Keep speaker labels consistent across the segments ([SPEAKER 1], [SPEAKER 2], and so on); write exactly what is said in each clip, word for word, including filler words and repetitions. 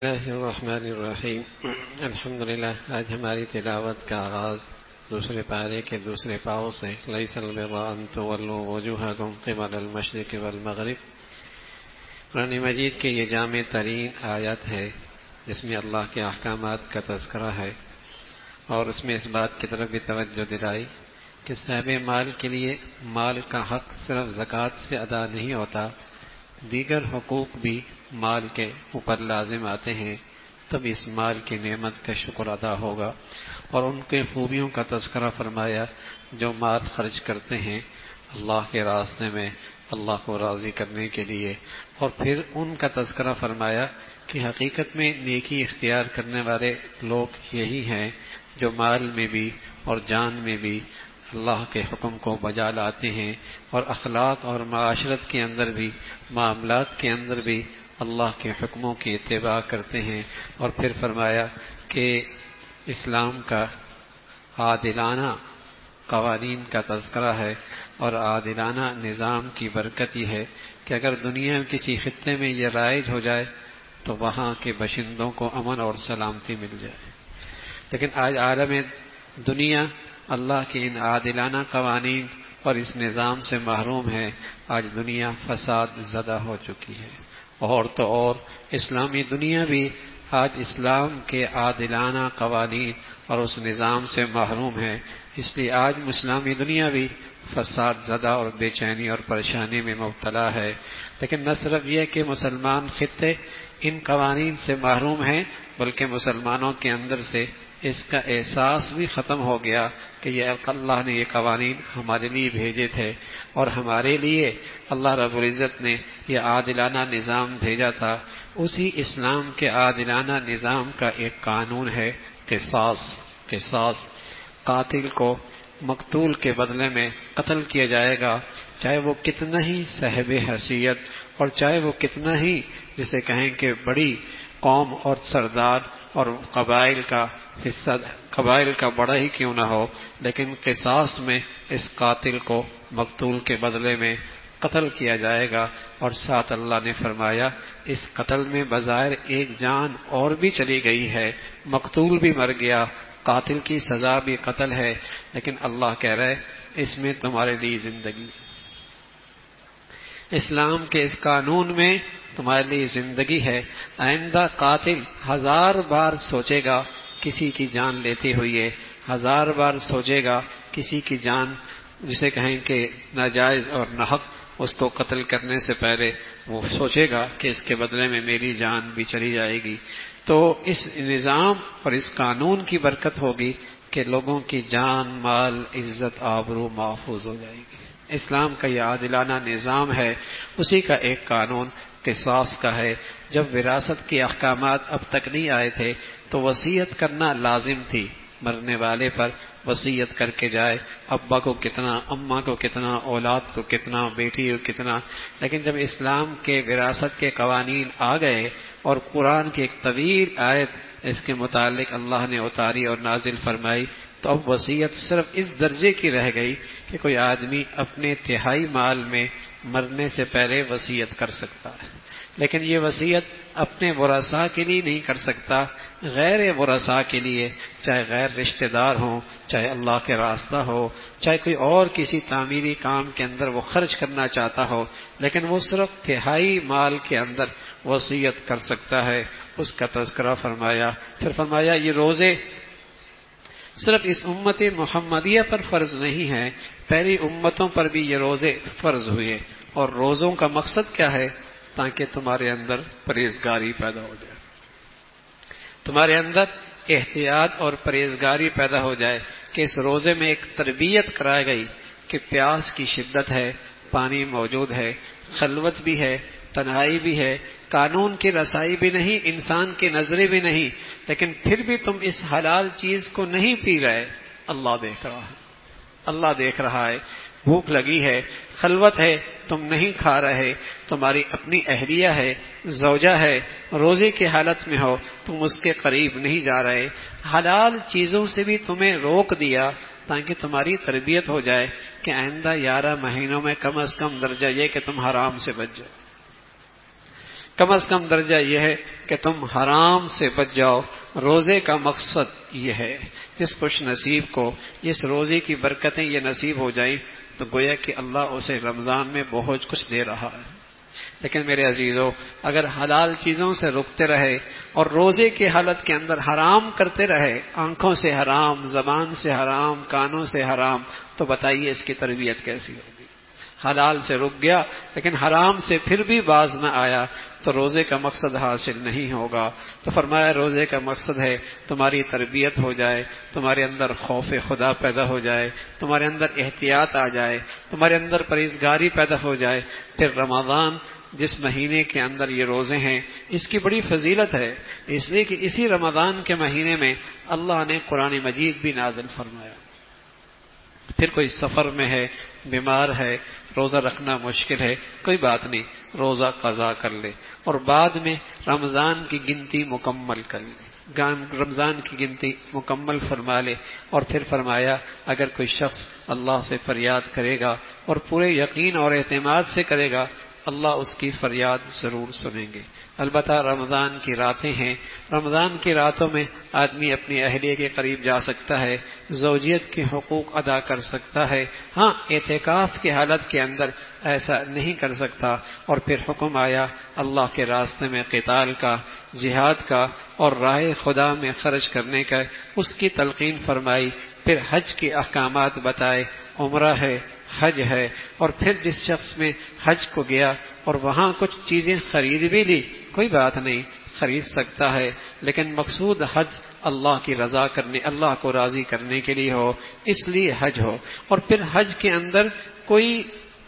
[SPEAKER 1] اللہ الرحمن الرحیم الحمد للہ. آج ہماری تلاوت کا آغاز دوسرے پارے کے دوسرے پاؤں سے لیس البر ان تولوا وجوہکم قبل المشرق والمغرب. قرآن مجید کی یہ جامع ترین آیت ہے جس میں اللہ کے احکامات کا تذکرہ ہے، اور اس میں اس بات کی طرف بھی توجہ دلائی کہ صاحب مال کے لیے مال کا حق صرف زکوٰۃ سے ادا نہیں ہوتا، دیگر حقوق بھی مال کے اوپر لازم آتے ہیں، تب اس مال کی نعمت کا شکر ادا ہوگا. اور ان کے خوبیوں کا تذکرہ فرمایا جو مال خرچ کرتے ہیں اللہ کے راستے میں اللہ کو راضی کرنے کے لیے، اور پھر ان کا تذکرہ فرمایا کہ حقیقت میں نیکی اختیار کرنے والے لوگ یہی ہیں جو مال میں بھی اور جان میں بھی اللہ کے حکم کو بجا لاتے ہیں، اور اخلاق اور معاشرت کے اندر بھی معاملات کے اندر بھی اللہ کے حکموں کی اتباع کرتے ہیں. اور پھر فرمایا کہ اسلام کا عادلانہ قوانین کا تذکرہ ہے، اور عادلانہ نظام کی برکت یہ ہے کہ اگر دنیا میں کسی خطے میں یہ رائج ہو جائے تو وہاں کے باشندوں کو امن اور سلامتی مل جائے. لیکن آج عالم دنیا اللہ کے ان عادلانہ قوانین اور اس نظام سے محروم ہے. آج دنیا فساد زدہ ہو چکی ہے، اور تو اور اسلامی دنیا بھی آج اسلام کے عادلانہ قوانین اور اس نظام سے محروم ہے. اس لیے آج اسلامی دنیا بھی فساد زدہ اور بے چینی اور پریشانی میں مبتلا ہے. لیکن نہ صرف یہ کہ مسلمان خطے ان قوانین سے محروم ہیں، بلکہ مسلمانوں کے اندر سے اس کا احساس بھی ختم ہو گیا کہ یہ اللہ نے یہ قوانین ہمارے لیے بھیجے تھے، اور ہمارے لیے اللہ رب العزت نے یہ عادلانہ نظام بھیجا تھا. اسی اسلام کے عادلانہ نظام کا ایک قانون ہے قصاص. قصاص قاتل کو مقتول کے بدلے میں قتل کیا جائے گا، چاہے وہ کتنا ہی صاحب حیثیت اور چاہے وہ کتنا ہی جسے کہیں کہ بڑی قوم اور سردار اور قبائل کا حصہ قبائل کا بڑا ہی کیوں نہ ہو، لیکن قصاص میں اس قاتل کو مقتول کے بدلے میں قتل کیا جائے گا. اور ساتھ اللہ نے فرمایا اس قتل میں بظاہر ایک جان اور بھی چلی گئی ہے، مقتول بھی مر گیا، قاتل کی سزا بھی قتل ہے، لیکن اللہ کہہ رہے اس میں تمہارے لیے زندگی، اسلام کے اس قانون میں تمہارے لیے زندگی ہے. آئندہ قاتل ہزار بار سوچے گا کسی کی جان لیتے ہوئے، ہزار بار سوچے گا کسی کی جان جسے کہیں کہ ناجائز اور ناحق اس کو قتل کرنے سے پہلے وہ سوچے گا کہ اس کے بدلے میں میری جان بھی چلی جائے گی. تو اس نظام اور اس قانون کی برکت ہوگی کہ لوگوں کی جان، مال، عزت، آبرو محفوظ ہو جائے گی. اسلام کا یہ عادلانہ نظام ہے. اسی کا ایک قانون قصاص کا ہے. جب وراثت کے احکامات اب تک نہیں آئے تھے تو وصیت کرنا لازم تھی، مرنے والے پر وصیت کر کے جائے، ابا کو کتنا، اماں کو کتنا، اولاد کو کتنا، بیٹی کو کتنا. لیکن جب اسلام کے وراثت کے قوانین آ گئے اور قرآن کی ایک طویل آیت اس کے متعلق اللہ نے اتاری اور نازل فرمائی، تو اب وصیت صرف اس درجے کی رہ گئی کہ کوئی آدمی اپنے تہائی مال میں مرنے سے پہلے وصیت کر سکتا ہے. لیکن یہ وصیت اپنے ورثاء کے لیے نہیں کر سکتا، غیر ورثاء کے لیے، چاہے غیر رشتہ دار ہوں، چاہے اللہ کے راستہ ہو، چاہے کوئی اور کسی تعمیری کام کے اندر وہ خرچ کرنا چاہتا ہو، لیکن وہ صرف تہائی مال کے اندر وصیت کر سکتا ہے. اس کا تذکرہ فرمایا. پھر فرمایا یہ روزے صرف اس امت محمدیہ پر فرض نہیں ہے، پہلی امتوں پر بھی یہ روزے فرض ہوئے. اور روزوں کا مقصد کیا ہے؟ تاکہ تمہارے اندر پرہیزگاری پیدا ہو جائے، تمہارے اندر احتیاط اور پرہیزگاری پیدا ہو جائے. کہ اس روزے میں ایک تربیت کرائی گئی کہ پیاس کی شدت ہے، پانی موجود ہے، خلوت بھی ہے، تنہائی بھی ہے، قانون کی رسائی بھی نہیں، انسان کی نظریں بھی نہیں، لیکن پھر بھی تم اس حلال چیز کو نہیں پی رہے. اللہ دیکھ رہا ہے، اللہ دیکھ رہا ہے. بھوک لگی ہے، خلوت ہے، تم نہیں کھا رہے، تمہاری اپنی اہلیہ ہے، زوجہ ہے، روزے کی حالت میں ہو، تم اس کے قریب نہیں جا رہے. حلال چیزوں سے بھی تمہیں روک دیا تاکہ تمہاری تربیت ہو جائے کہ آئندہ گیارہ مہینوں میں کم از کم درجہ یہ کہ تم حرام سے بچ جاؤ. کم از کم درجہ یہ ہے کہ تم حرام سے بچ جاؤ. روزے کا مقصد یہ ہے. جس خوش نصیب کو اس روزے کی برکتیں یہ نصیب ہو جائیں تو گویا کہ اللہ اسے رمضان میں بہت کچھ دے رہا ہے. لیکن میرے عزیزو، اگر حلال چیزوں سے رکتے رہے اور روزے کی حالت کے اندر حرام کرتے رہے، آنکھوں سے حرام، زبان سے حرام، کانوں سے حرام، تو بتائیے اس کی تربیت کیسی ہوگی؟ حلال سے رک گیا لیکن حرام سے پھر بھی باز نہ آیا تو روزے کا مقصد حاصل نہیں ہوگا. تو فرمایا روزے کا مقصد ہے تمہاری تربیت ہو جائے، تمہارے اندر خوف خدا پیدا ہو جائے، تمہارے اندر احتیاط آ جائے، تمہارے اندر پرہیزگاری پیدا ہو جائے. پھر رمضان جس مہینے کے اندر یہ روزے ہیں اس کی بڑی فضیلت ہے، اس لیے کہ اسی رمضان کے مہینے میں اللہ نے قرآن مجید بھی نازل فرمایا. پھر کوئی سفر میں ہے، بیمار ہے، روزہ رکھنا مشکل ہے، کوئی بات نہیں، روزہ قضا کر لے اور بعد میں رمضان کی گنتی مکمل کر لے، رمضان کی گنتی مکمل فرما لے. اور پھر فرمایا اگر کوئی شخص اللہ سے فریاد کرے گا اور پورے یقین اور اعتماد سے کرے گا، اللہ اس کی فریاد ضرور سنیں گے. البتہ رمضان کی راتیں ہیں، رمضان کی راتوں میں آدمی اپنی اہلیہ کے قریب جا سکتا ہے، زوجیت کے حقوق ادا کر سکتا ہے. ہاں اعتکاف کی حالت کے اندر ایسا نہیں کر سکتا. اور پھر حکم آیا اللہ کے راستے میں قتال کا، جہاد کا اور راہ خدا میں خرچ کرنے کا، اس کی تلقین فرمائی. پھر حج کے احکامات بتائے، عمرہ ہے، حج ہے. اور پھر جس شخص میں حج کو گیا اور وہاں کچھ چیزیں خرید بھی لی، کوئی بات نہیں، خرید سکتا ہے، لیکن مقصود حج اللہ کی رضا کرنے، اللہ کو راضی کرنے کے لیے ہو، اس لیے حج ہو. اور پھر حج کے اندر کوئی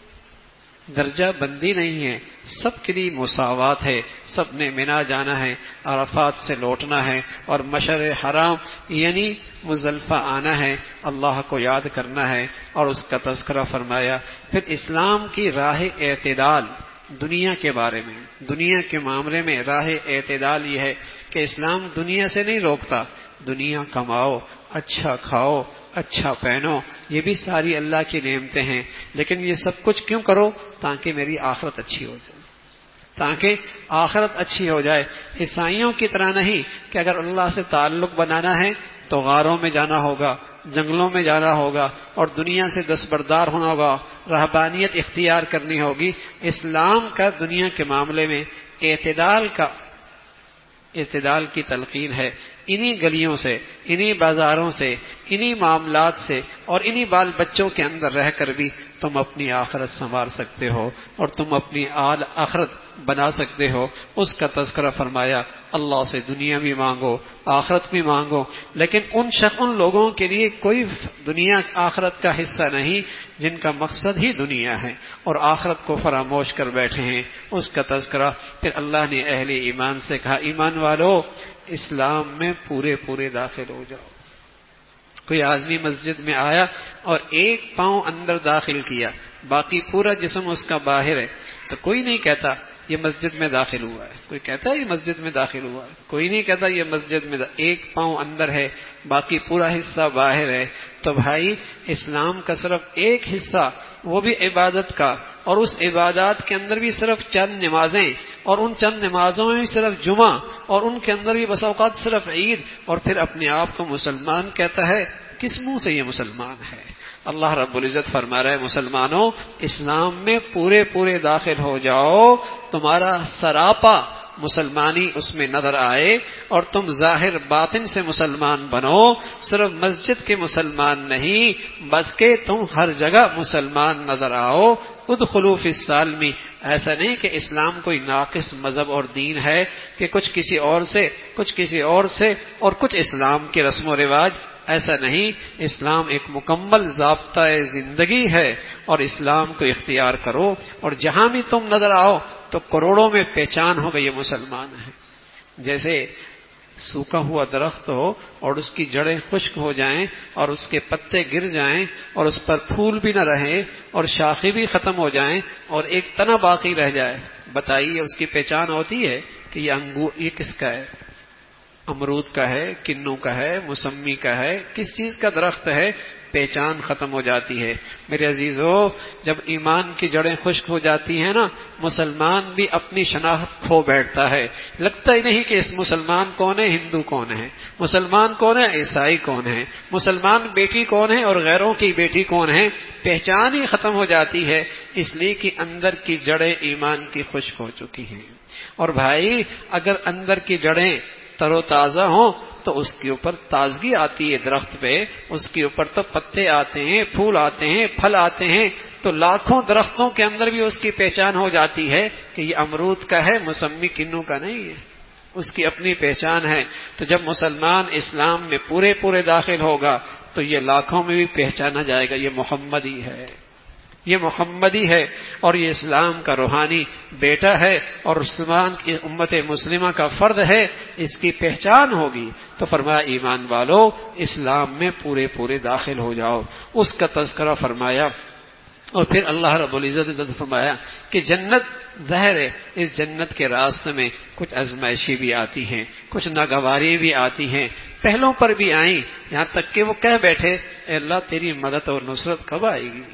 [SPEAKER 1] درجہ بندی نہیں ہے، سب کے لیے مساوات ہے. سب نے منا جانا ہے، عرفات سے لوٹنا ہے اور مشعر حرام یعنی مزدلفہ آنا ہے، اللہ کو یاد کرنا ہے اور اس کا تذکرہ فرمایا. پھر اسلام کی راہ اعتدال دنیا کے بارے میں، دنیا کے معاملے میں راہ اعتدال یہ ہے کہ اسلام دنیا سے نہیں روکتا. دنیا کماؤ، اچھا کھاؤ، اچھا پہنو، یہ بھی ساری اللہ کی نعمتیں ہیں، لیکن یہ سب کچھ کیوں کرو؟ تاکہ میری آخرت اچھی ہو جائے، تاکہ آخرت اچھی ہو جائے. عیسائیوں کی طرح نہیں کہ اگر اللہ سے تعلق بنانا ہے تو غاروں میں جانا ہوگا، جنگلوں میں جانا ہوگا اور دنیا سے دستبردار ہونا ہوگا، رہبانیت اختیار کرنی ہوگی. اسلام کا دنیا کے معاملے میں اعتدال کا اعتدال کی تلقین ہے. انہی گلیوں سے، انہی بازاروں سے، انہی معاملات سے اور انہی بال بچوں کے اندر رہ کر بھی تم اپنی آخرت سنوار سکتے ہو اور تم اپنی آل آخرت بنا سکتے ہو. اس کا تذکرہ فرمایا اللہ سے دنیا بھی مانگو، آخرت بھی مانگو، لیکن ان شخص ان لوگوں کے لیے کوئی دنیا آخرت کا حصہ نہیں جن کا مقصد ہی دنیا ہے اور آخرت کو فراموش کر بیٹھے ہیں. اس کا تذکرہ پھر اللہ نے اہل ایمان سے کہا ایمان والو اسلام میں پورے پورے داخل ہو جاؤ. کوئی آدمی مسجد میں آیا اور ایک پاؤں اندر داخل کیا، باقی پورا جسم اس کا باہر ہے، تو کوئی نہیں کہتا یہ مسجد میں داخل ہوا ہے. کوئی کہتا ہے یہ مسجد میں داخل ہوا ہے؟ کوئی نہیں کہتا یہ مسجد میں دا... ایک پاؤں اندر ہے، باقی پورا حصہ باہر ہے. تو بھائی اسلام کا صرف ایک حصہ، وہ بھی عبادت کا، اور اس عبادات کے اندر بھی صرف چند نمازیں، اور ان چند نمازوں میں بھی صرف جمعہ، اور ان کے اندر بھی بس اوقات صرف عید، اور پھر اپنے آپ کو مسلمان کہتا ہے. کس منہ سے یہ مسلمان ہے؟ اللہ رب العزت فرما رہا ہے مسلمانوں اسلام میں پورے پورے داخل ہو جاؤ، تمہارا سراپا مسلمانی اس میں نظر آئے اور تم ظاہر باطن سے مسلمان بنو. صرف مسجد کے مسلمان نہیں بلکہ تم ہر جگہ مسلمان نظر آؤ. ادخلوا فی السلم، ایسا نہیں کہ اسلام کوئی ناقص مذہب اور دین ہے کہ کچھ کسی اور سے، کچھ کسی اور سے اور کچھ اسلام کے رسم و رواج. ایسا نہیں، اسلام ایک مکمل ضابطہ زندگی ہے اور اسلام کو اختیار کرو اور جہاں بھی تم نظر آؤ تو کروڑوں میں پہچان ہو گئی یہ مسلمان ہے. جیسے سوکھا ہوا درخت ہو اور اس کی جڑیں خشک ہو جائیں اور اس کے پتے گر جائیں اور اس پر پھول بھی نہ رہے اور شاخیں بھی ختم ہو جائیں اور ایک تنا باقی رہ جائے، بتائیے اس کی پہچان ہوتی ہے کہ یہ انگور یہ کس کا ہے؟ امرود کا ہے، کنو کا ہے، موسمی کا ہے، کس چیز کا درخت ہے؟
[SPEAKER 2] پہچان ختم ہو جاتی ہے۔ میرے عزیزو، جب ایمان کی جڑیں خشک ہو جاتی ہیں نا، مسلمان بھی اپنی شناخت کھو بیٹھتا ہے، لگتا ہی نہیں کہ اس مسلمان کون ہے، ہندو کون ہے، مسلمان کون ہے، عیسائی کون ہے، مسلمان بیٹی کون ہے اور غیروں کی بیٹی کون ہے، پہچان ہی ختم ہو جاتی ہے، اس لیے کہ اندر کی جڑیں ایمان کی خشک ہو چکی ہیں۔ اور بھائی اگر اندر کی جڑیں تر و تازہ ہوں تو اس کے اوپر تازگی آتی ہے، درخت پہ اس کے اوپر تو پتے آتے ہیں، پھول آتے ہیں، پھل آتے ہیں، تو لاکھوں درختوں کے اندر بھی اس کی پہچان ہو جاتی ہے کہ یہ امرود کا ہے، موسمی کنو کا نہیں ہے، اس کی اپنی پہچان ہے۔ تو جب مسلمان اسلام میں پورے پورے داخل ہوگا تو یہ لاکھوں میں بھی پہچانا جائے گا، یہ محمدی ہے، یہ محمدی ہے، اور یہ اسلام کا روحانی بیٹا ہے اور مسلمان کی امت مسلمہ کا فرد ہے، اس کی پہچان ہوگی۔ تو فرمایا ایمان والو اسلام میں پورے پورے داخل ہو جاؤ، اس کا تذکرہ فرمایا۔ اور پھر اللہ رب العزت نے فرمایا کہ جنت ظاہر ہے، اس جنت کے راستے میں کچھ آزمائشی بھی آتی ہیں، کچھ ناگواری بھی آتی ہیں، پہلوں پر بھی آئیں، یہاں تک کہ وہ کہہ بیٹھے اے اللہ تیری مدد اور نصرت کب آئے گی۔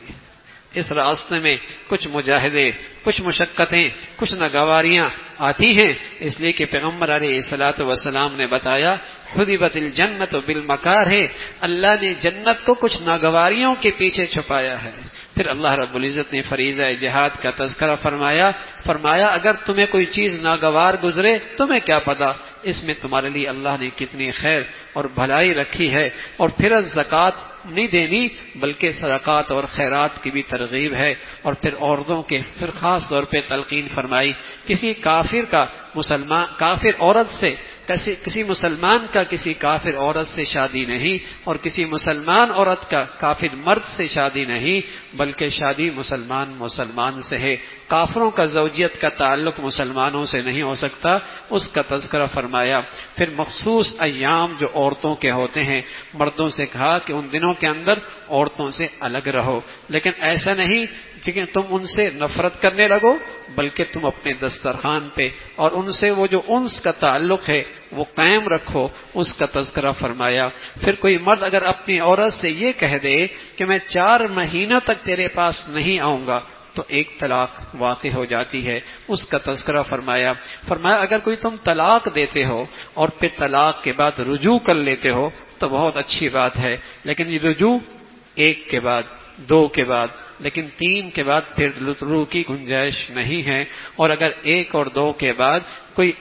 [SPEAKER 2] اس راستے میں کچھ مجاہدے، کچھ مشقتیں، کچھ ناگواریاں آتی ہیں، اس لیے کہ پیغمبر علیہ الصلوۃ والسلام نے بتایا حُذِبَتِ الْجَنَّةُ بِالْمَكَارِهِ، اللہ نے جنت کو کچھ ناگواریوں کے پیچھے چھپایا ہے۔ پھر اللہ رب العزت نے فریضہ جہاد کا تذکرہ فرمایا فرمایا اگر تمہیں کوئی چیز ناگوار گزرے تمہیں کیا پتا، اس میں تمہارے لیے اللہ نے کتنی خیر اور بھلائی رکھی ہے۔ اور پھر زکوٰۃ نہیں دینی بلکہ صدقات اور خیرات کی بھی ترغیب ہے۔ اور پھر عورتوں کے پھر خاص طور پہ تلقین فرمائی، کسی کافر کا مسلمان کافر عورت سے کسی کسی مسلمان کا کسی کافر عورت سے شادی نہیں، اور کسی مسلمان عورت کا کافر مرد سے شادی نہیں، بلکہ شادی مسلمان مسلمان سے ہے۔ کافروں کا زوجیت کا تعلق مسلمانوں سے نہیں ہو سکتا، اس کا تذکرہ فرمایا۔ پھر مخصوص ایام جو عورتوں کے ہوتے ہیں، مردوں سے کہا کہ ان دنوں کے اندر عورتوں سے الگ رہو، لیکن ایسا نہیں کہ تم ان سے نفرت کرنے لگو، بلکہ تم اپنے دسترخوان پہ اور ان سے وہ جو انس کا تعلق ہے وہ قائم رکھو، اس کا تذکرہ فرمایا۔ پھر کوئی مرد اگر اپنی عورت سے یہ کہہ دے کہ میں چار مہینوں تک تیرے پاس نہیں آؤں گا تو ایک طلاق واقع ہو جاتی ہے، اس کا تذکرہ فرمایا۔ فرمایا اگر کوئی تم طلاق دیتے ہو اور پھر طلاق کے بعد رجوع کر لیتے ہو تو بہت اچھی بات ہے، لیکن یہ رجوع ایک کے بعد، دو کے بعد، لیکن تین کے بعد پھر رجوع کی گنجائش نہیں ہے۔ اور اگر ایک اور دو کے بعد کوئی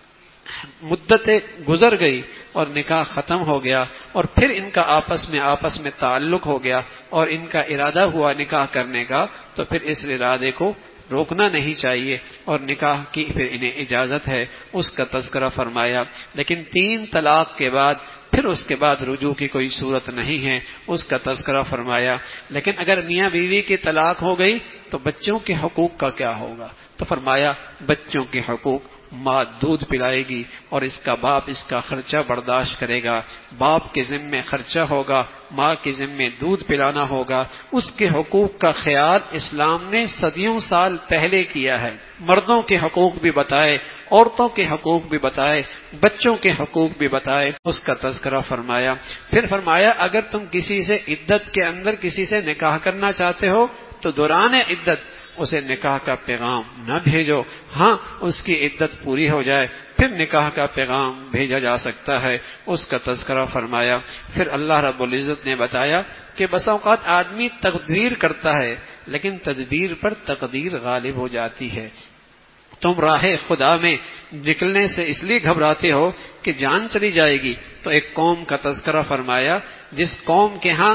[SPEAKER 2] مدتیں گزر گئی اور نکاح ختم ہو گیا اور پھر ان کا آپس میں آپس میں تعلق ہو گیا اور ان کا ارادہ ہوا نکاح کرنے کا، تو پھر اس ارادے کو روکنا نہیں چاہیے اور نکاح کی پھر انہیں اجازت ہے، اس کا تذکرہ فرمایا۔ لیکن تین طلاق کے بعد پھر اس کے بعد رجوع کی کوئی صورت نہیں ہے، اس کا تذکرہ فرمایا۔ لیکن اگر میاں بیوی کی طلاق ہو گئی تو بچوں کے حقوق کا کیا ہوگا؟ تو فرمایا بچوں کے حقوق، ماں دودھ پلائے گی اور اس کا باپ اس کا خرچہ برداشت کرے گا، باپ کے ذمے خرچہ ہوگا، ماں کے ذمے دودھ پلانا ہوگا، اس کے حقوق کا خیال اسلام نے صدیوں سال پہلے کیا ہے۔ مردوں کے حقوق بھی بتائے، عورتوں کے حقوق بھی بتائے، بچوں کے حقوق بھی بتائے، اس کا تذکرہ فرمایا۔ پھر فرمایا اگر تم کسی سے عدت کے اندر کسی سے نکاح کرنا چاہتے ہو تو دوران عدت اسے نکاح کا پیغام نہ بھیجو، ہاں اس کی عدت پوری ہو جائے پھر نکاح کا پیغام بھیجا جا سکتا ہے، اس کا تذکرہ فرمایا۔ پھر اللہ رب العزت نے بتایا کہ بس اوقات آدمی تقدیر کرتا ہے لیکن تدبیر پر تقدیر غالب ہو جاتی ہے۔ تم راہ خدا میں نکلنے سے اس لیے گھبراتے ہو کہ جان چلی جائے گی، تو ایک قوم کا تذکرہ فرمایا جس قوم کے ہاں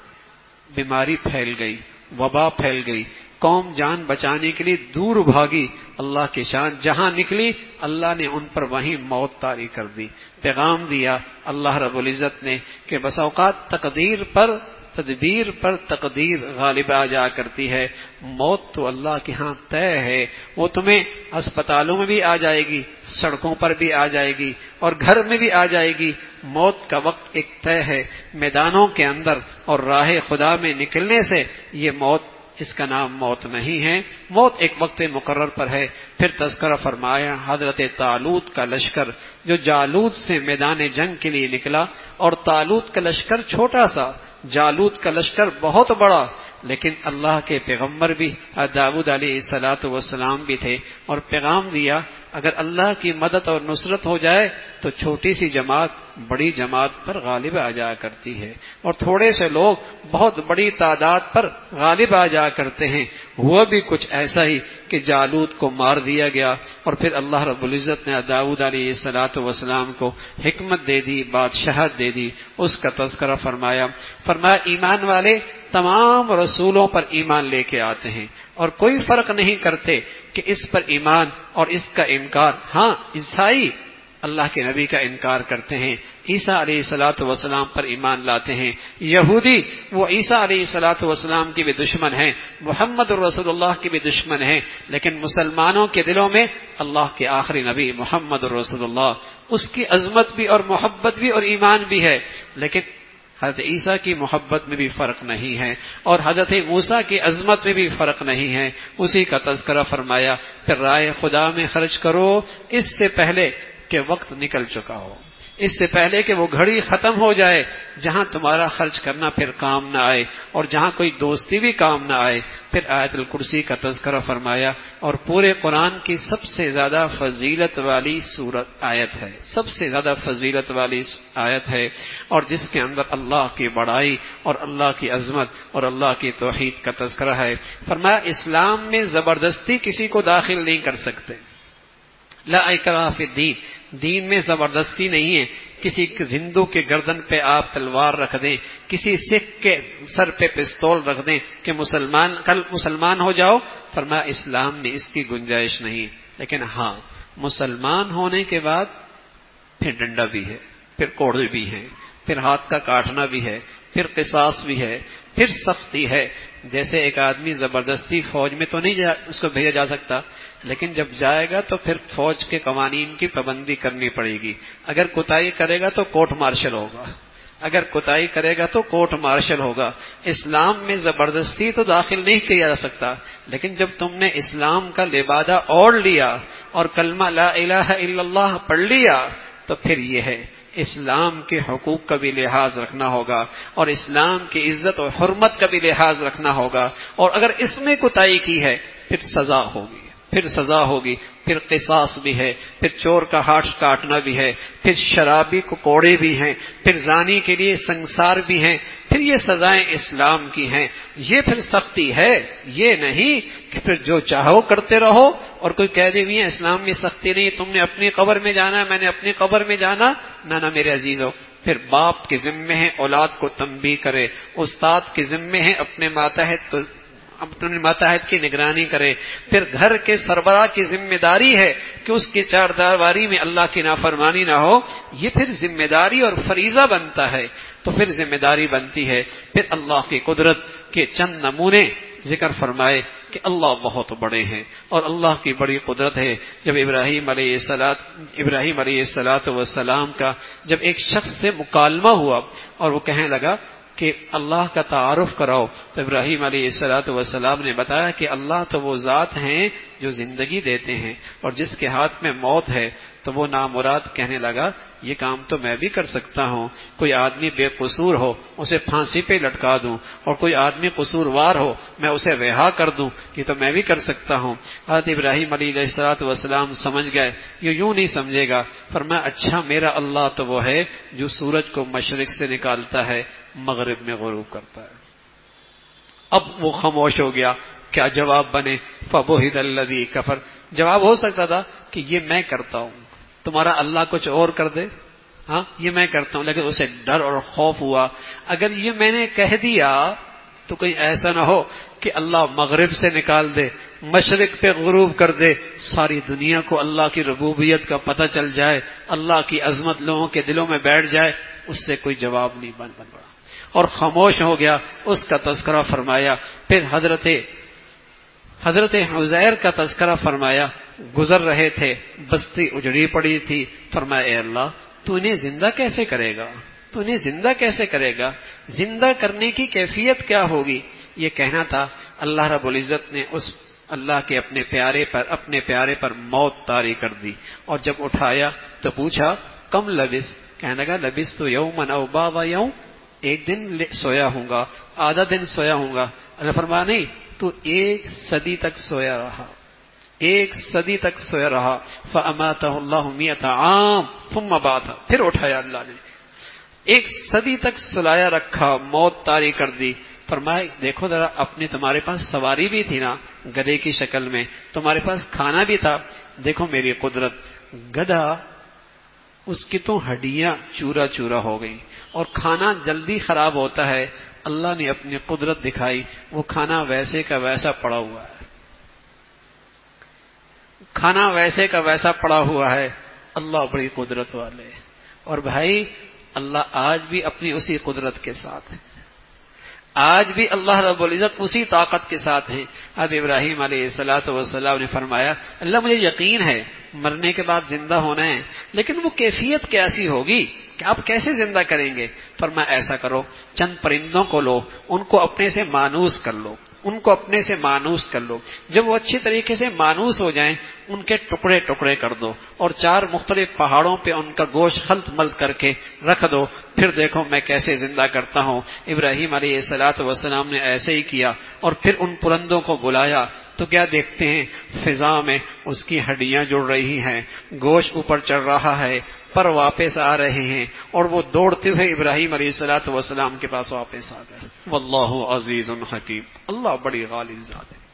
[SPEAKER 2] بیماری پھیل گئی، وبا پھیل گئی، قوم جان بچانے کے لیے دور بھاگی، اللہ کی شان جہاں نکلی اللہ نے ان پر وہیں موت طاری کر دی، پیغام دیا اللہ رب العزت نے کہ بس اوقات تقدیر پر تدبیر پر تقدیر غالب آ جا کرتی ہے، موت تو اللہ کے ہاں طے ہے، وہ تمہیں اسپتالوں میں بھی آ جائے گی، سڑکوں پر بھی آ جائے گی اور گھر میں بھی آ جائے گی، موت کا وقت ایک طے ہے، میدانوں کے اندر اور راہ خدا میں نکلنے سے یہ موت، اس کا نام موت نہیں ہے، موت ایک وقت مقرر پر ہے۔ پھر تذکرہ فرمایا حضرت طالوت کا لشکر جو جالوت سے میدان جنگ کے لیے نکلا، اور طالوت کا لشکر چھوٹا سا جالوت کا لشکر بہت بڑا، لیکن اللہ کے پیغمبر بھی داؤد علیہ الصلوۃ والسلام بھی تھے اور پیغام دیا اگر اللہ کی مدد اور نصرت ہو جائے تو چھوٹی سی جماعت بڑی جماعت پر غالب آ جایا کرتی ہے، اور تھوڑے سے لوگ بہت بڑی تعداد پر غالب آ جایا کرتے ہیں۔ ہوا بھی کچھ ایسا ہی کہ جالوت کو مار دیا گیا، اور پھر اللہ رب العزت نے داؤد علیہ الصلوۃ والسلام کو حکمت دے دی، بادشاہت دے دی، اس کا تذکرہ فرمایا فرمایا ایمان والے تمام رسولوں پر ایمان لے کے آتے ہیں اور کوئی فرق نہیں کرتے کہ اس پر ایمان اور اس کا انکار۔ ہاں عیسائی اللہ کے نبی کا انکار کرتے ہیں، عیسیٰ علیہ الصلوۃ والسلام پر ایمان لاتے ہیں، یہودی وہ عیسیٰ علیہ الصلوۃ والسلام کی بھی دشمن ہیں، محمد الرسول اللہ کی بھی دشمن ہیں، لیکن مسلمانوں کے دلوں میں اللہ کے آخری نبی محمد الرسول اللہ، اس کی عظمت بھی اور محبت بھی اور ایمان بھی ہے، لیکن حضرت عیسیٰ کی محبت میں بھی فرق نہیں ہے اور حضرت موسیٰ کی عظمت میں بھی فرق نہیں ہے۔ اسی کا تذکرہ فرمایا پھر رائے خدا میں خرچ کرو اس سے پہلے کہ وقت نکل چکا ہو، اس سے پہلے کہ وہ گھڑی ختم ہو جائے جہاں تمہارا خرچ کرنا پھر کام نہ آئے اور جہاں کوئی دوستی بھی کام نہ آئے۔ پھر آیت الکرسی کا تذکرہ فرمایا اور پورے قرآن کی سب سے زیادہ فضیلت والی سورت آیت ہے، سب سے زیادہ فضیلت والی آیت ہے، اور جس کے اندر اللہ کی بڑائی اور اللہ کی عظمت اور اللہ کی توحید کا تذکرہ ہے۔ فرمایا اسلام میں زبردستی کسی کو داخل نہیں کر سکتے، لا اکراہ فی الدین، دین میں زبردستی نہیں ہے، کسی ہندو کے گردن پہ آپ تلوار رکھ دیں، کسی سکھ کے سر پہ پستول رکھ دیں کہ مسلمان کل مسلمان ہو جاؤ، فرمایا اسلام میں اس کی گنجائش نہیں، لیکن ہاں مسلمان ہونے کے بعد پھر ڈنڈا بھی ہے، پھر کوڑے بھی ہیں، پھر ہاتھ کا کاٹنا بھی ہے، پھر قصاص بھی ہے، پھر سختی ہے۔ جیسے ایک آدمی زبردستی فوج میں تو نہیں جا اس کو بھیجا جا سکتا، لیکن جب جائے گا تو پھر فوج کے قوانین کی پابندی کرنی پڑے گی، اگر کوتاہی کرے گا تو کورٹ مارشل ہوگا، اگر کوتاہی کرے گا تو کورٹ مارشل ہوگا۔ اسلام میں زبردستی تو داخل نہیں کیا جا سکتا، لیکن جب تم نے اسلام کا لبادہ اوڑھ لیا اور کلمہ لا الہ الا اللہ پڑھ لیا تو پھر یہ ہے اسلام کے حقوق کا بھی لحاظ رکھنا ہوگا اور اسلام کی عزت اور حرمت کا بھی لحاظ رکھنا ہوگا، اور اگر اس میں کوتاہی کی ہے پھر سزا ہوگی، پھر سزا ہوگی، پھر قصاص بھی ہے، پھر چور کا ہاتھ کاٹنا بھی ہے، پھر شرابی کو کوڑے بھی ہیں، پھر زانی کے لیے سنسار بھی ہیں، پھر یہ سزائیں اسلام کی ہیں۔ یہ پھر سختی ہے، یہ نہیں کہ پھر جو چاہو کرتے رہو اور کوئی کہہ دے بھی ہے اسلام میں سختی نہیں، تم نے اپنی قبر میں جانا ہے، میں نے اپنی قبر میں جانا، نہ نہ میرے عزیزو، پھر باپ کے ذمے ہے اولاد کو تنبیہ کرے، استاد کے ذمے ہے اپنے ماتحت کو اپنے ماتحت کی نگرانی کرے، پھر گھر کے سربراہ کی ذمہ داری ہے کہ اس کی چار دیواری میں اللہ کی نافرمانی نہ ہو، یہ پھر ذمہ داری اور فریضہ بنتا ہے، تو پھر ذمہ داری بنتی ہے۔ پھر اللہ کی قدرت کے چند نمونے ذکر فرمائے کہ اللہ بہت بڑے ہیں اور اللہ کی بڑی قدرت ہے۔ جب ابراہیم علیہ السلام ابراہیم علیہ السلام والسلام کا جب ایک شخص سے مکالمہ ہوا اور وہ کہنے لگا کہ اللہ کا تعارف کراؤ، تو ابراہیم علیہ الصلوۃ والسلام نے بتایا کہ اللہ تو وہ ذات ہیں جو زندگی دیتے ہیں اور جس کے ہاتھ میں موت ہے۔ تو وہ نامراد کہنے لگا یہ کام تو میں بھی کر سکتا ہوں، کوئی آدمی بے قصور ہو اسے پھانسی پہ لٹکا دوں، اور کوئی آدمی قصوروار ہو میں اسے رہا کر دوں، یہ تو میں بھی کر سکتا ہوں۔ حضرت ابراہیم علیہ الصلوۃ والسلام سمجھ گئے، یہ یوں نہیں سمجھے گا، فرمایا اچھا میرا اللہ تو وہ ہے جو سورج کو مشرق سے نکالتا ہے مغرب میں غروب کرتا ہے۔ اب وہ خاموش ہو گیا، کیا جواب بنے؟ فَبُهِتَ الَّذِي كَفَرَ، جواب ہو سکتا تھا کہ یہ میں کرتا ہوں، تمہارا اللہ کچھ اور کر دے، ہاں یہ میں کرتا ہوں، لیکن اسے ڈر اور خوف ہوا اگر یہ میں نے کہہ دیا تو کہیں ایسا نہ ہو کہ اللہ مغرب سے نکال دے، مشرق پہ غروب کر دے، ساری دنیا کو اللہ کی ربوبیت کا پتہ چل جائے، اللہ کی عظمت لوگوں کے دلوں میں بیٹھ جائے، اس سے کوئی جواب نہیں بن بن پڑا اور خاموش ہو گیا۔ اس کا تذکرہ فرمایا، پھر حضرت حضرت عزیر کا تذکرہ فرمایا، گزر رہے تھے، بستی اجڑی پڑی تھی، فرمایا اے اللہ تو انہیں زندہ کیسے کرے گا، تو انہیں زندہ کیسے کرے گا، زندہ کرنے کی کیفیت کیا ہوگی؟ یہ کہنا تھا، اللہ رب العزت نے اس اللہ کے اپنے پیارے پر اپنے پیارے پر موت طاری کر دی، اور جب اٹھایا تو پوچھا کم لبس، کہنے لگا لبس تو یومن او بعض یوم، ایک دن سویا ہوں گا، آدھا دن سویا ہوں گا. اللہ فرمایا نہیں، تو ایک صدی تک سویا رہا، ایک صدی تک سویا رہا. فَأَمَاتَهُ اللَّهُ مِئَةَ عَامٍ ثُمَّ بَعَثَهُ، پھر اٹھایا اللہ نے. ایک صدی تک سلایا رکھا، موت طاری کر دی. فرمایا دیکھو ذرا، اپنے تمہارے پاس سواری بھی تھی نا گدھے کی شکل میں، تمہارے پاس کھانا بھی تھا، دیکھو میری قدرت. گدھا اس کی تو ہڈیاں چورا چورا ہو گئی، اور کھانا جلدی خراب ہوتا ہے. اللہ نے اپنی قدرت دکھائی، وہ کھانا ویسے کا ویسا پڑا ہوا ہے، کھانا ویسے کا ویسا پڑا ہوا ہے. اللہ بڑی قدرت والے. اور بھائی اللہ آج بھی اپنی اسی قدرت کے ساتھ ہے، آج بھی اللہ رب العزت اسی طاقت کے ساتھ ہیں. حضرت ابراہیم علیہ الصلوۃ والسلام نے فرمایا اللہ مجھے یقین ہے مرنے کے بعد زندہ ہونا ہے، لیکن وہ کیفیت کیسی ہوگی کہ آپ کیسے زندہ کریں گے؟ فرمایا ایسا کرو، چند پرندوں کو لو، ان کو اپنے سے مانوس کر لو، ان کو اپنے سے مانوس کر لو. جب وہ اچھی طریقے سے مانوس ہو جائیں ان کے ٹکڑے ٹکڑے کر دو، اور چار مختلف پہاڑوں پہ ان کا گوشت خلط ملط کر کے رکھ دو، پھر دیکھو میں کیسے زندہ کرتا ہوں. ابراہیم علیہ الصلوۃ والسلام نے ایسے ہی کیا، اور پھر ان پرندوں کو بلایا تو کیا دیکھتے ہیں؟ فضا میں اس کی ہڈیاں جڑ رہی ہیں، گوشت اوپر چڑھ رہا ہے، پر واپس آ رہے ہیں، اور وہ دوڑتے ہوئے ابراہیم علیہ الصلوۃ والسلام کے پاس واپس آ گئے. واللہ عزیز حکیم. اللہ بڑی غالب ذات ہے،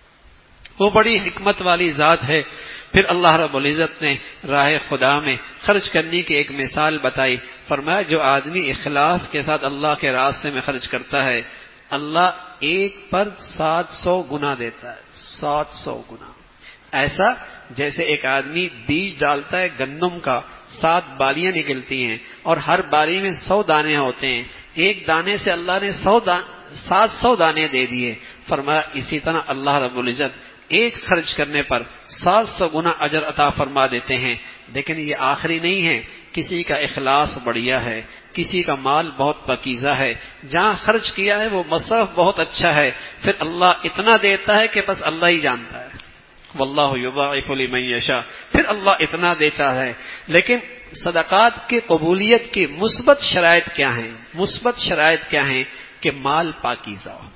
[SPEAKER 2] وہ بڑی حکمت والی ذات ہے. پھر اللہ رب العزت نے راہ خدا میں خرچ کرنے کی ایک مثال بتائی. فرمایا جو آدمی اخلاص کے ساتھ اللہ کے راستے میں خرچ کرتا ہے، اللہ ایک پر سات سو گنا دیتا ہے، سات سو گنا. ایسا جیسے ایک آدمی بیج ڈالتا ہے گندم کا، سات بالیاں نکلتی ہیں، اور ہر بالی میں سو دانے ہوتے ہیں، ایک دانے سے اللہ نے سو دان سات سو دانے دے دیے. فرمایا اسی طرح اللہ رب العزت ایک خرچ کرنے پر سات سو گنا اجر عطا فرما دیتے ہیں. لیکن یہ آخری نہیں ہے، کسی کا اخلاص بڑھیا ہے، کسی کا مال بہت پاکیزہ ہے، جہاں خرچ کیا ہے وہ مصرف بہت اچھا ہے، پھر اللہ اتنا دیتا ہے کہ بس اللہ ہی جانتا ہے. واللہ یضاعف لمن یشاء، پھر اللہ اتنا دیتا ہے. لیکن صدقات کی قبولیت کی مثبت شرائط کیا ہیں؟ مثبت شرائط کیا ہیں؟ کہ مال پاکیزہ ہو،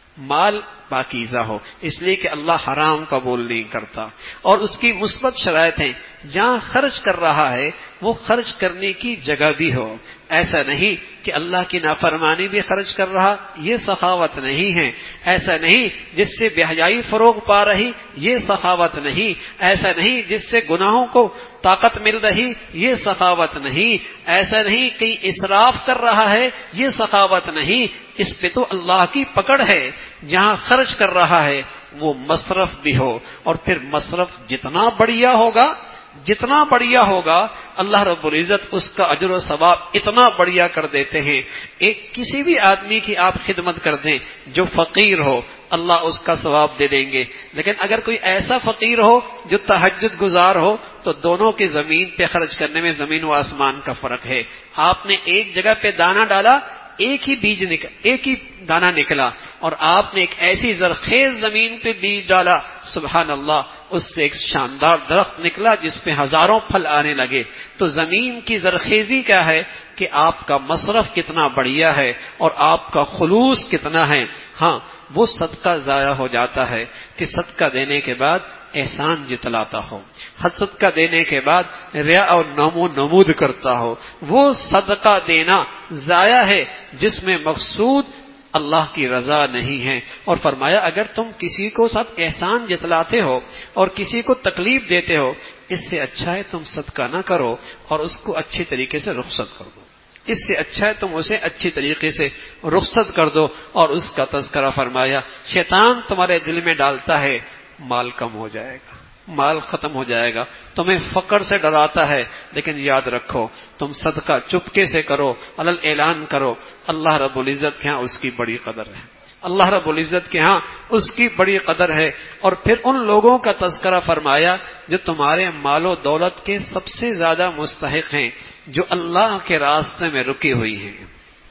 [SPEAKER 2] مال پاکیزہ ہو، اس لیے کہ اللہ حرام قبول نہیں کرتا. اور اس کی مثبت شرائط ہیں، جہاں خرچ کر رہا ہے وہ خرچ کرنے کی جگہ بھی ہو. ایسا نہیں کہ اللہ کی نافرمانی بھی خرچ کر رہا، یہ سخاوت نہیں ہے. ایسا نہیں جس سے بے حیائی فروغ پا رہی، یہ سخاوت نہیں. ایسا نہیں جس سے گناہوں کو طاقت مل رہی، یہ سخاوت نہیں. ایسا نہیں کہ اسراف کر رہا ہے، یہ سخاوت نہیں. اس پہ تو اللہ کی پکڑ ہے. جہاں خرچ کر رہا ہے وہ مصرف بھی ہو، اور پھر مصرف جتنا بڑھیا ہوگا جتنا بڑھیا ہوگا اللہ رب العزت اس کا اجر و ثواب اتنا بڑھیا کر دیتے ہیں. ایک کسی بھی آدمی کی آپ خدمت کر دیں جو فقیر ہو، اللہ اس کا ثواب دے دیں گے. لیکن اگر کوئی ایسا فقیر ہو جو تہجد گزار ہو، تو دونوں کے زمین پہ خرچ کرنے میں زمین و آسمان کا فرق ہے. آپ نے ایک جگہ پہ دانہ ڈالا، ایک ہی بیج نکل ایک ہی دانہ نکلا، اور آپ نے ایک ایسی زرخیز زمین پہ بیج ڈالا، سبحان اللہ، اس سے ایک شاندار درخت نکلا جس پہ ہزاروں پھل آنے لگے. تو زمین کی زرخیزی کیا ہے کہ آپ کا مصرف کتنا بڑھیا ہے اور آپ کا خلوص کتنا ہے. ہاں وہ صدقہ ضائع ہو جاتا ہے کہ صدقہ دینے کے بعد احسان جتلاتا ہو، صدقہ دینے کے بعد ریا اور نام و نمود کرتا ہو. وہ صدقہ دینا ضائع ہے جس میں مقصود اللہ کی رضا نہیں ہے. اور فرمایا اگر تم کسی کو ساتھ احسان جتلاتے ہو اور کسی کو تکلیف دیتے ہو، اس سے اچھا ہے تم صدقہ نہ کرو اور اس کو اچھی طریقے سے رخصت کر دو. اس سے اچھا ہے تم اسے اچھی طریقے سے رخصت کر دو. اور اس کا تذکرہ فرمایا شیطان تمہارے دل میں ڈالتا ہے مال کم ہو جائے گا، مال ختم ہو جائے گا، تمہیں فقر سے ڈراتا ہے. لیکن یاد رکھو تم صدقہ چپکے سے کرو، علل اعلان کرو، اللہ رب العزت کے ہاں اس کی بڑی قدر ہے. اللہ رب العزت کے ہاں اس کی بڑی قدر ہے. اور پھر ان لوگوں کا تذکرہ فرمایا جو تمہارے مال و دولت کے سب سے زیادہ مستحق ہیں، جو اللہ کے راستے میں رکی ہوئی ہیں.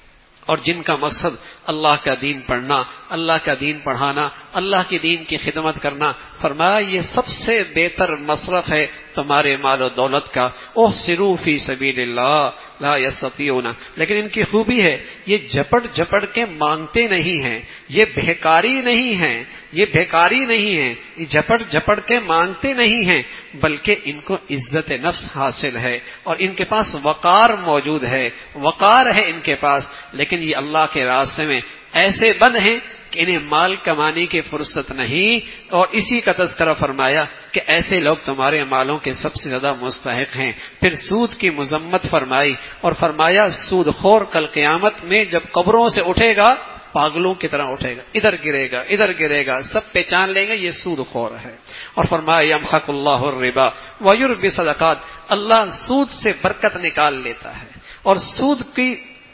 [SPEAKER 2] اور جن کا مقصد اللہ کا دین پڑھنا، اللہ کا دین پڑھانا، اللہ کے دین کی خدمت کرنا، فرمایا یہ سب سے بہتر مصرف ہے تمہارے مال و دولت کا. احسروا فی سبیل اللہ لا یستطیعون. لیکن ان کی خوبی ہے یہ جھپٹ جھپٹ کے مانگتے نہیں ہیں، یہ بھیکاری نہیں ہیں، یہ بھیکاری نہیں ہیں، یہ جھپٹ جھپٹ کے مانگتے نہیں ہیں، بلکہ ان کو عزت نفس حاصل ہے اور ان کے پاس وقار موجود ہے، وقار ہے ان کے پاس. لیکن یہ اللہ کے راستے میں ایسے بند ہیں کہ انہیں مال کمانے کی فرصت نہیں. اور اسی کا تذکرہ فرمایا کہ ایسے لوگ تمہارے مالوں کے سب سے زیادہ مستحق ہیں. پھر سود کی مذمت فرمائی اور فرمایا سود خور کل قیامت میں جب قبروں سے اٹھے گا پاگلوں کی طرح اٹھے گا، ادھر گرے گا ادھر گرے گا، سب پہچان لیں گے یہ سود خور ہے. اور فرمایا یمحق اللہ الربا ویربی الصدقات. اللہ سود سے برکت نکال لیتا ہے اور سود کی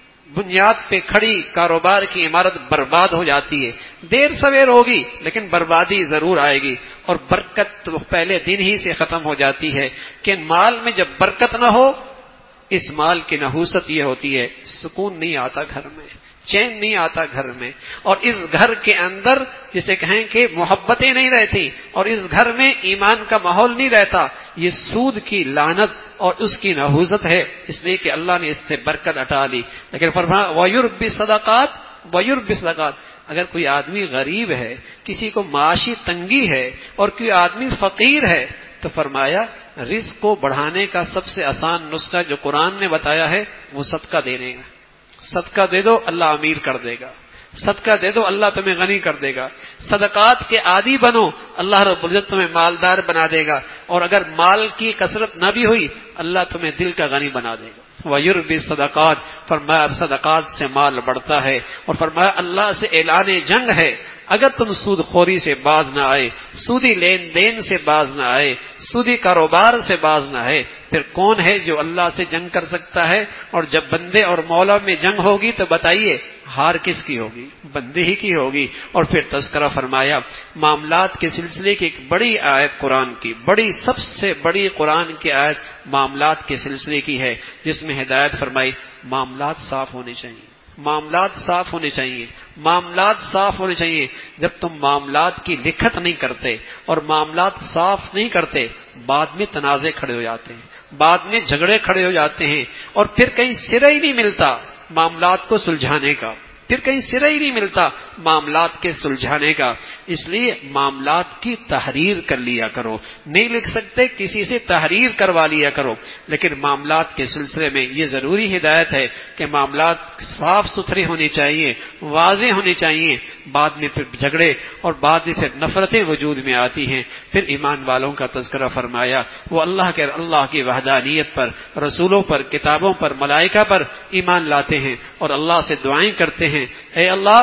[SPEAKER 2] بنیاد پہ کھڑی کاروبار کی عمارت برباد ہو جاتی ہے. دیر سویر ہوگی لیکن بربادی ضرور آئے گی. اور برکت تو پہلے دن ہی سے ختم ہو جاتی ہے کہ مال میں جب برکت نہ ہو، اس مال کی نحوست یہ ہوتی ہے سکون نہیں آتا گھر میں، چین نہیں آتا گھر میں، اور اس گھر کے اندر جسے کہیں کہ محبتیں نہیں رہتی اور اس گھر میں ایمان کا ماحول نہیں رہتا. یہ سود کی لعنت اور اس کی نحوست ہے، اس لیے کہ اللہ نے اس سے برکت ہٹا لی. لیکن فرمایا وَيُرْبِ صدقات وَيُرْبِ صدقات. اگر کوئی آدمی غریب ہے، کسی کو معاشی تنگی ہے اور کوئی آدمی فقیر ہے تو فرمایا رزق کو بڑھانے کا سب سے آسان نسخہ جو قرآن نے بتایا ہے وہ صدقہ دینے کا. صدقہ دے دو اللہ امیر کر دے گا، صدقہ دے دو اللہ تمہیں غنی کر دے گا. صدقات کے عادی بنو اللہ رب العزت تمہیں مالدار بنا دے گا. اور اگر مال کی کثرت نہ بھی ہوئی اللہ تمہیں دل کا غنی بنا دے گا. وَيُرْبِ صدقات. فرمایا صدقات سے مال بڑھتا ہے. اور فرمایا اللہ سے اعلان جنگ ہے اگر تم سود خوری سے باز نہ آئے، سودی لین دین سے باز نہ آئے، سودی کاروبار سے باز نہ آئے، پھر کون ہے جو اللہ سے جنگ کر سکتا ہے؟ اور جب بندے اور مولا میں جنگ ہوگی تو بتائیے ہار کس کی ہوگی؟ بندے ہی کی ہوگی. اور پھر تذکرہ فرمایا معاملات کے سلسلے کی ایک بڑی آیت قرآن کی، بڑی سب سے بڑی قرآن کی آیت معاملات کے سلسلے کی ہے جس میں ہدایت فرمائی معاملات صاف ہونے چاہیے، معاملات صاف ہونے چاہیے، معاملات صاف ہونے چاہیے. جب تم معاملات کی لکھت نہیں کرتے اور معاملات صاف نہیں کرتے بعد میں تنازع کھڑے ہو جاتے ہیں، بعد میں جھگڑے کھڑے ہو جاتے ہیں اور پھر کہیں سرا ہی نہیں ملتا معاملات کو سلجھانے کا، پھر کہیں سرا ہی نہیں ملتا معاملات کے سلجھانے کا. اس لیے معاملات کی تحریر کر لیا کرو. نہیں لکھ سکتے کسی سے تحریر کروا لیا کرو. لیکن معاملات کے سلسلے میں یہ ضروری ہدایت ہے کہ معاملات صاف ستھرے ہونے چاہیے، واضح ہونے چاہیے. بعد میں پھر جھگڑے اور بعد میں پھر نفرتیں وجود میں آتی ہیں. پھر ایمان والوں کا تذکرہ فرمایا وہ اللہ کے اللہ کی وحدانیت پر، رسولوں پر، کتابوں پر، ملائکہ پر ایمان لاتے ہیں اور اللہ سے دعائیں کرتے ہیں اے اللہ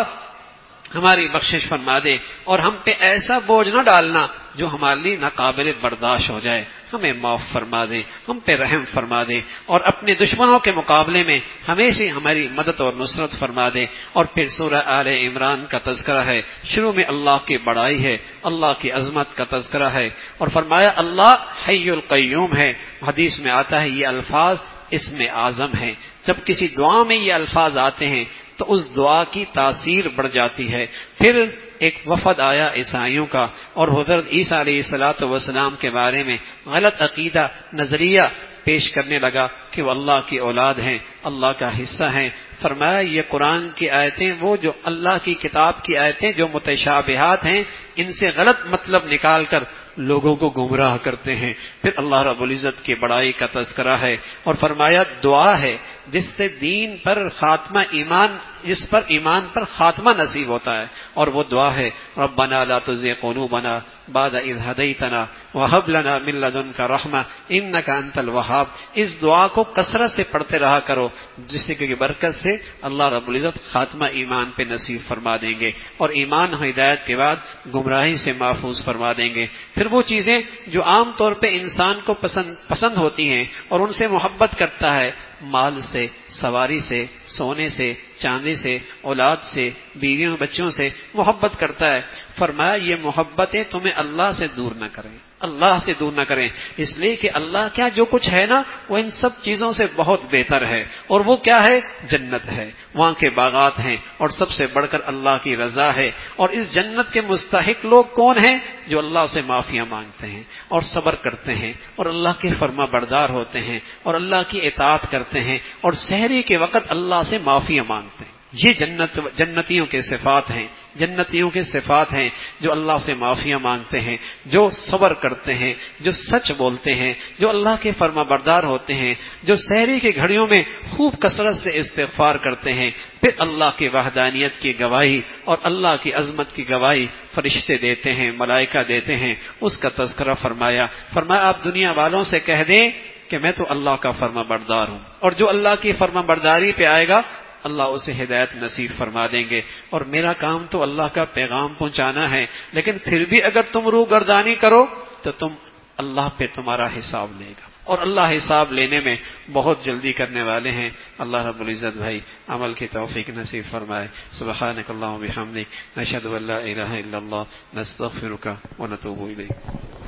[SPEAKER 2] ہماری بخشش فرما دے اور ہم پہ ایسا بوجھ نہ ڈالنا جو ہمارے لیے ناقابل برداشت ہو جائے، ہمیں معاف فرما دے، ہم پہ رحم فرما دے اور اپنے دشمنوں کے مقابلے میں ہمیشہ ہماری مدد اور نصرت فرما دے. اور پھر سورہ آل عمران کا تذکرہ ہے. شروع میں اللہ کی بڑائی ہے، اللہ کی عظمت کا تذکرہ ہے اور فرمایا اللہ حی القیوم ہے. حدیث میں آتا ہے یہ الفاظ اسم اعظم ہیں. جب کسی دعا میں یہ الفاظ آتے ہیں تو اس دعا کی تاثیر بڑھ جاتی ہے. پھر ایک وفد آیا عیسائیوں کا اور حضرت عیسیٰ علیہ الصلوۃ والسلام کے بارے میں غلط عقیدہ نظریہ پیش کرنے لگا کہ وہ اللہ کی اولاد ہیں، اللہ کا حصہ ہیں. فرمایا یہ قرآن کی آیتیں وہ جو اللہ کی کتاب کی آیتیں جو متشابہات ہیں ان سے غلط مطلب نکال کر لوگوں کو گمراہ کرتے ہیں. پھر اللہ رب العزت کی بڑائی کا تذکرہ ہے اور فرمایا دعا ہے جس سے دین پر خاتمہ ایمان جس پر ایمان پر خاتمہ نصیب ہوتا ہے اور وہ دعا ہے ربنا لا تزغ قلوبنا بعد اذ هديتنا وهب لنا من لدنك رحمة انك انت الوهاب. اس دعا کو کثرت سے پڑھتے رہا کرو جس کی برکت سے اللہ رب العزت خاتمہ ایمان پہ نصیب فرما دیں گے اور ایمان ہدایت کے بعد گمراہی سے محفوظ فرما دیں گے. پھر وہ چیزیں جو عام طور پہ انسان کو پسند پسند ہوتی ہیں اور ان سے محبت کرتا ہے، مال سے، سواری سے، سونے سے، چاندی سے، اولاد سے، بیویوں بچوں سے محبت کرتا ہے، فرمایا یہ محبتیں تمہیں اللہ سے دور نہ کریں، اللہ سے دور نہ کریں، اس لیے کہ اللہ کیا جو کچھ ہے نا وہ ان سب چیزوں سے بہت بہتر ہے، اور وہ کیا ہے؟ جنت ہے، وہاں کے باغات ہیں، اور سب سے بڑھ کر اللہ کی رضا ہے۔ اور اس جنت کے مستحق لوگ کون ہیں؟ جو اللہ سے معافیاں مانگتے ہیں اور صبر کرتے ہیں اور اللہ کے فرما بردار ہوتے ہیں اور اللہ کی اطاعت کرتے ہیں اور سحری کے وقت اللہ سے معافیاں مانگتے ہیں۔ یہ جنت جنتیوں کے صفات ہیں، جنتیوں کے صفات ہیں، جو اللہ سے معافیاں مانگتے ہیں، جو صبر کرتے ہیں، جو سچ بولتے ہیں، جو اللہ کے فرما بردار ہوتے ہیں، جو سحری کی گھڑیوں میں خوب کثرت سے استغفار کرتے ہیں، پھر اللہ کی وحدانیت کی گواہی اور اللہ کی عظمت کی گواہی فرشتے دیتے ہیں، ملائکہ دیتے ہیں، اس کا تذکرہ فرمایا فرمایا آپ دنیا والوں سے کہہ دیں کہ میں تو اللہ کا فرما بردار ہوں، اور جو اللہ کی فرما برداری پہ آئے گا اللہ اسے ہدایت نصیب فرما دیں گے، اور میرا کام تو اللہ کا پیغام پہنچانا ہے، لیکن پھر بھی اگر تم روح گردانی کرو تو تم اللہ پہ تمہارا حساب لے گا، اور اللہ حساب لینے میں بہت جلدی کرنے والے ہیں۔ اللہ رب العزت بھائی عمل کی توفیق نصیب فرمائے۔ سبحانک اللہم و بحمدک، نشہد ان لا الہ الا اللہ، نستغفرک و نتوب الیک۔